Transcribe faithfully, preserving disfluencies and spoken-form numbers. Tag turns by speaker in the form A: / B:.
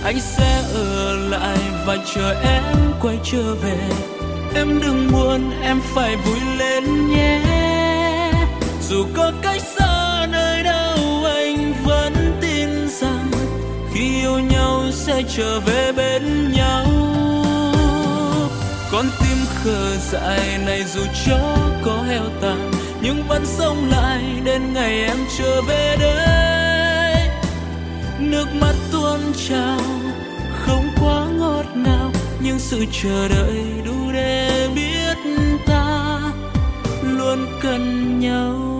A: anh sẽ ở lại và chờ em quay trở về. Em đừng buồn, em phải vui lên nhé. Dù có cách xa nơi đâu, anh vẫn tin rằng khi yêu nhau sẽ trở về bên nhau. Con tim khờ dại này dù chó có heo tàn, nhưng vẫn sống lại đến ngày em trở về đây. Nước mắt tuôn trào không quá ngọt ngào, nhưng sự chờ đợi đủ để biết ta luôn cần nhau.